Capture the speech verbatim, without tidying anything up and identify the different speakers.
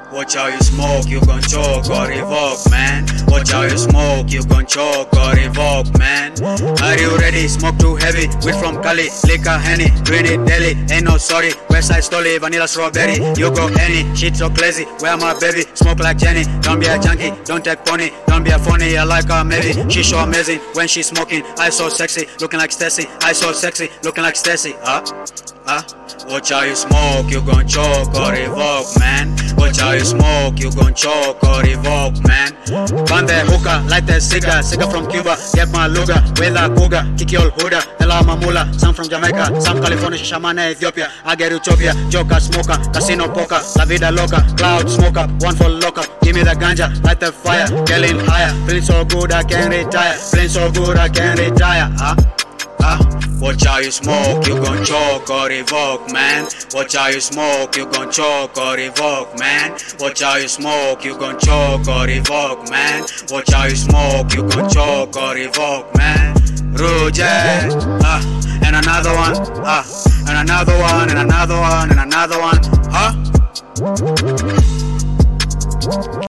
Speaker 1: Watch how you smoke, you gon' choke or revoke, man. Watch how you smoke, you gon' choke or revoke, man. Are you ready? Smoke too heavy, weed from Cali, liquor, Henny, green it daily, ain't no sorry. Westside Stolly, vanilla strawberry, you go any, shit so crazy, where my baby? Smoke like Jenny, don't be a junkie, don't take pony, don't be a funny, I like her maybe. She so amazing when she smoking, I so sexy, looking like Stacy, I so sexy, looking like Stacy, huh? Huh? Watch how you smoke, you gon' choke or revoke, man. Watch how you smoke, you gon' choke or revoke, man. Burn the hookah, light the cigar, cigar from Cuba, get my luga, with a cougar, kick your hooda, tell my mula, some from Jamaica, some California, Shamana, Ethiopia, I get Utopia, joker, smoker, casino poker, la vida loca, cloud smoker, one for locker, give me the ganja, light the fire, getting higher, feeling so good I can't retire, feeling so good I can't retire, huh? Huh? Watch how you smoke, you gon' choke or revoke, man. Watch how you smoke, you gon' choke or revoke, man. Watch how you smoke, you gon' choke or revoke, man. Watch how you smoke, you gon' choke or revoke, man. Rouge, ah, and another one, ah, and another one, and another one, and another one, huh?